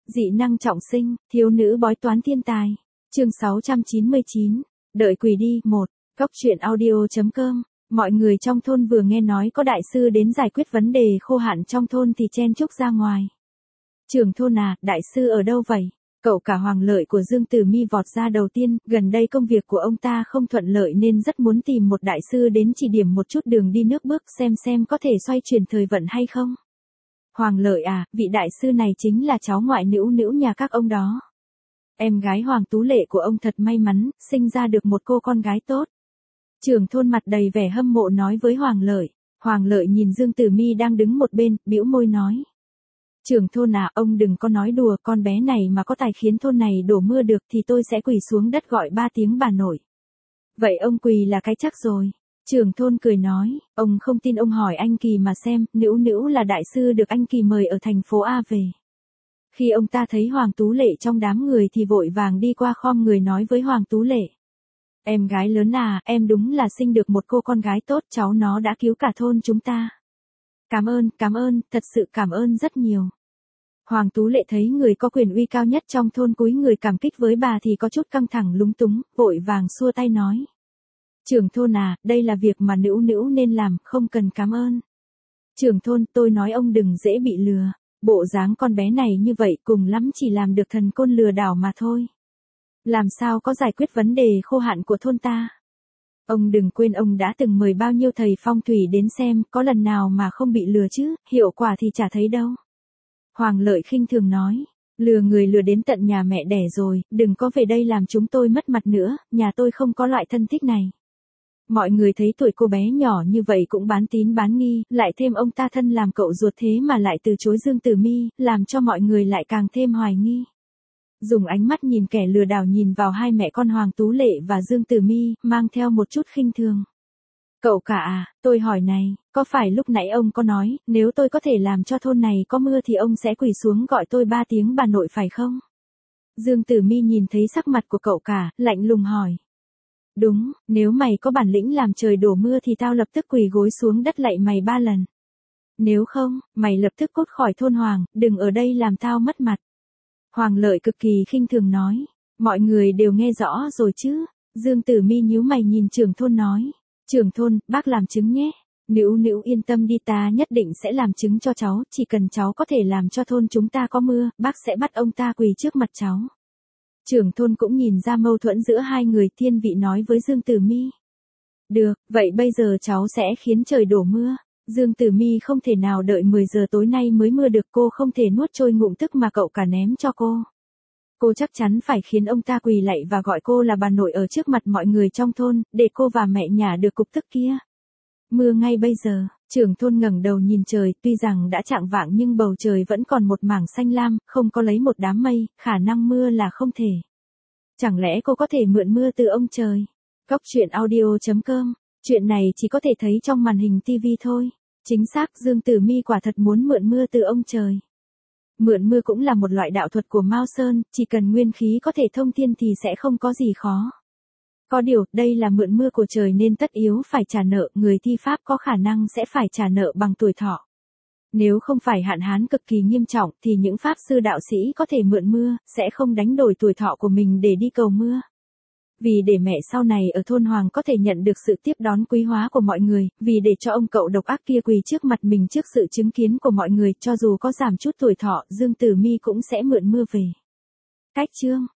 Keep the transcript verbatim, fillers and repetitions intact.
Dị năng trọng sinh, thiếu nữ bói toán thiên tài. Chương sáu trăm chín mươi chín. Đợi quỷ đi, một. Cốc truyện audio chấm com. Mọi người trong thôn vừa nghe nói có đại sư đến giải quyết vấn đề khô hạn trong thôn thì chen chúc ra ngoài. Trưởng thôn à, đại sư ở đâu vậy? Cậu cả Hoàng Lợi của Dương Tử Mi vọt ra đầu tiên, gần đây công việc của ông ta không thuận lợi nên rất muốn tìm một đại sư đến chỉ điểm một chút đường đi nước bước xem xem có thể xoay chuyển thời vận hay không. Hoàng Lợi à, vị đại sư này chính là cháu ngoại nữu nữu nhà các ông đó. Em gái Hoàng Tú Lệ của ông thật may mắn, sinh ra được một cô con gái tốt. Trưởng thôn mặt đầy vẻ hâm mộ nói với Hoàng Lợi. Hoàng Lợi nhìn Dương Tử Mi đang đứng một bên, bĩu môi nói. Trưởng thôn à, ông đừng có nói đùa, con bé này mà có tài khiến thôn này đổ mưa được thì tôi sẽ quỳ xuống đất gọi ba tiếng bà nội. Vậy ông quỳ là cái chắc rồi. Trưởng thôn cười nói, ông không tin ông hỏi anh Kỳ mà xem, nữu nữu là đại sư được anh Kỳ mời ở thành phố A về. Khi ông ta thấy Hoàng Tú Lệ trong đám người thì vội vàng đi qua khom người nói với Hoàng Tú Lệ. Em gái lớn à, em đúng là sinh được một cô con gái tốt, cháu nó đã cứu cả thôn chúng ta. Cảm ơn, cảm ơn, thật sự cảm ơn rất nhiều. Hoàng Tú Lệ thấy người có quyền uy cao nhất trong thôn cúi người cảm kích với bà thì có chút căng thẳng lúng túng, vội vàng xua tay nói. Trưởng thôn à, đây là việc mà nữu nữu nên làm, không cần cảm ơn. Trưởng thôn, tôi nói ông đừng dễ bị lừa. Bộ dáng con bé này như vậy cùng lắm chỉ làm được thần côn lừa đảo mà thôi. Làm sao có giải quyết vấn đề khô hạn của thôn ta. Ông đừng quên ông đã từng mời bao nhiêu thầy phong thủy đến xem, có lần nào mà không bị lừa chứ, hiệu quả thì chả thấy đâu. Hoàng Lợi khinh thường nói, lừa người lừa đến tận nhà mẹ đẻ rồi, đừng có về đây làm chúng tôi mất mặt nữa, nhà tôi không có loại thân thích này. Mọi người thấy tuổi cô bé nhỏ như vậy cũng bán tín bán nghi, lại thêm ông ta thân làm cậu ruột thế mà lại từ chối Dương Tử Mi, làm cho mọi người lại càng thêm hoài nghi. Dùng ánh mắt nhìn kẻ lừa đảo nhìn vào hai mẹ con Hoàng Tú Lệ và Dương Tử Mi, mang theo một chút khinh thường. Cậu cả à, tôi hỏi này, có phải lúc nãy ông có nói, nếu tôi có thể làm cho thôn này có mưa thì ông sẽ quỳ xuống gọi tôi ba tiếng bà nội phải không? Dương Tử Mi nhìn thấy sắc mặt của cậu cả, lạnh lùng hỏi. Đúng, nếu mày có bản lĩnh làm trời đổ mưa thì tao lập tức quỳ gối xuống đất lạy mày ba lần. Nếu không, mày lập tức cút khỏi thôn Hoàng, đừng ở đây làm tao mất mặt. Hoàng Lợi cực kỳ khinh thường nói, mọi người đều nghe rõ rồi chứ. Dương Tử Mi nhíu mày nhìn trưởng thôn nói, trưởng thôn, bác làm chứng nhé. Nữu nữu yên tâm đi, ta nhất định sẽ làm chứng cho cháu, chỉ cần cháu có thể làm cho thôn chúng ta có mưa, bác sẽ bắt ông ta quỳ trước mặt cháu. Trưởng thôn cũng nhìn ra mâu thuẫn giữa hai người, thiên vị nói với Dương Tử Mi. Được, vậy bây giờ cháu sẽ khiến trời đổ mưa. Dương Tử Mi không thể nào đợi mười giờ tối nay mới mưa được, cô không thể nuốt trôi ngụm tức mà cậu cả ném cho cô. Cô chắc chắn phải khiến ông ta quỳ lạy và gọi cô là bà nội ở trước mặt mọi người trong thôn, để cô và mẹ nhả được cục tức kia. Mưa ngay bây giờ, trưởng thôn ngẩng đầu nhìn trời, tuy rằng đã chạng vạng nhưng bầu trời vẫn còn một mảng xanh lam, không có lấy một đám mây, khả năng mưa là không thể. Chẳng lẽ cô có thể mượn mưa từ ông trời? Cốc truyện audio chấm com. Chuyện này chỉ có thể thấy trong màn hình tivi thôi. Chính xác, Dương Tử Mi quả thật muốn mượn mưa từ ông trời. Mượn mưa cũng là một loại đạo thuật của Mao Sơn, chỉ cần nguyên khí có thể thông thiên thì sẽ không có gì khó. Có điều, đây là mượn mưa của trời nên tất yếu phải trả nợ, người thi pháp có khả năng sẽ phải trả nợ bằng tuổi thọ. Nếu không phải hạn hán cực kỳ nghiêm trọng thì những pháp sư đạo sĩ có thể mượn mưa, sẽ không đánh đổi tuổi thọ của mình để đi cầu mưa. Vì để mẹ sau này ở thôn Hoàng có thể nhận được sự tiếp đón quý hóa của mọi người, vì để cho ông cậu độc ác kia quỳ trước mặt mình trước sự chứng kiến của mọi người, cho dù có giảm chút tuổi thọ, Dương Tử Mi cũng sẽ mượn mưa về. Cách chương